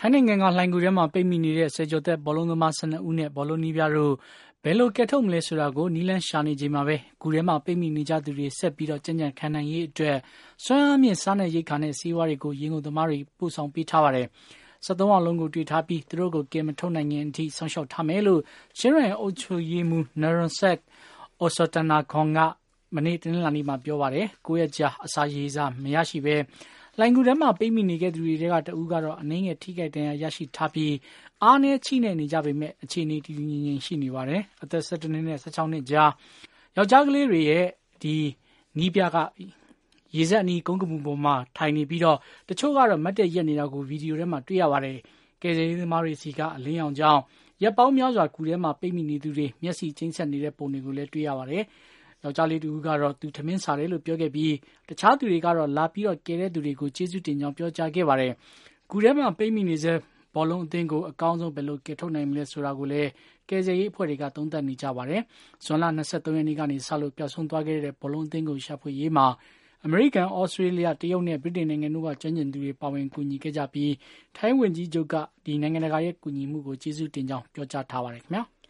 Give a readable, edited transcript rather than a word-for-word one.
ထိုင်းနိုင်ငံကလှိုင်ကူထဲမှာပိတ်မိနေတဲ့ဆယ်ကျော်သက်ဘောလုံးသမား12ဦးနဲ့ဘောလုံးနည်းပြတို့ဘယ်လိုကယ်ထုတ်မလဲဆိုတာကိုနီလန်းရှာနေချိန်မှာပဲကူထဲမှာပိတ်မိနေကြသူတွေဆက်ပြီးတော့ကြံ့ကြံ့ခံနိုင်ရေးအတွက်စွမ်းအားမြင့်စားနဲ့ရိတ်ခါနဲ့စီးပွားတွေကိုရေငုံသမားတွေပို့ဆောင်ပေးထားပါတယ်။73အောင်လုံးကိုတွေ့ထားပြီးသူတို့ကိုကယ်မထုတ်နိုင်ရင်အထိဆောင်းလျှောက်ထားမယ်လို့ချင်းရိုင်အုပ်ချုပ်ရေးမှူး Narongsak Osatanakorn ကမနေ့တနင်္လာနေ့မှာပြောပါတယ်။9ရက်ကြာအစာရေစာမရရှိပဲလှိုင်ကူထဲမှာပိတ်မိနေခဲ့သူတွေကတဦးကတော့အနှင်းငယ်ထိခိုက်ဒဏ်ရာရရှိထားပြီးအားနည်းချိနဲ့နေကြပေမဲ့အခြေအနေတည်တည်ငြိမ်ငြိမ်ရှိနေပါတယ်။အသက်17နှစ်နဲ့16နှစ်ကြားယောက်ျားကလေးတွေရဲ့ဒီနီးပြကရေစက်အနီးကုန်းကပူပေါ်မှာထိုင်နေပြီးတော့တချို့ကတော့မတ်တက်ရက်နေတာကိုဗီဒီယိုထဲမှာတွေ့ရပါတယ်။ကယ်ဆယ်ရေးသမားတွေစီကအလင်းရောင်ကြောင်းရက်ပေါင်းများစွာကူထဲမှာပိတ်မိနေသူတွေမျက်စိချင်းဆက်နေတဲ့ပုံတွေကိုလည်းတွေ့ရပါတယ်။ယောက်ျားလေးတူကတော့သူထမင်းစားတယ်လို့ပြောခဲ့ပြီးတခြားသူတွေကတော့လာပြီးတော့ကယ်တဲ့သူတွေကိုကျေးဇူးတင်ကြောင်းပြောကြားခဲ့ပါတယ်။ကူထဲမှာပိတ်မိနေစေဘောလုံးအသင်းကိုအကောင်းဆုံးဘယ်လိုကယ်ထုတ်နိုင်မလဲဆိုတာကိုလည်းကယ်ဆယ်ရေးအဖွဲ့တွေကသုံးသပ်နေကြပါတယ်။ဇွန်လ23ရက်နေ့ကနေစလို့ပျောက်ဆုံးသွားခဲ့တဲ့ဘောလုံးအသင်းကိုရှာဖွေရေးမှာအမေရိကန်၊ဩစတြေးလျ၊တရုတ်နဲ့ဗြိတိန်နိုင်ငံတို့ကကျွမ်းကျင်သူတွေပါဝင်ကူညီခဲ့ကြပြီးထိုင်းဝန်ကြီးချုပ်ကဒီနိုင်ငံတကာရဲ့ကူညီမှုကိုကျေးဇူးတင်ကြောင်းပြောကြားထားပါတယ်ခင်ဗျာ။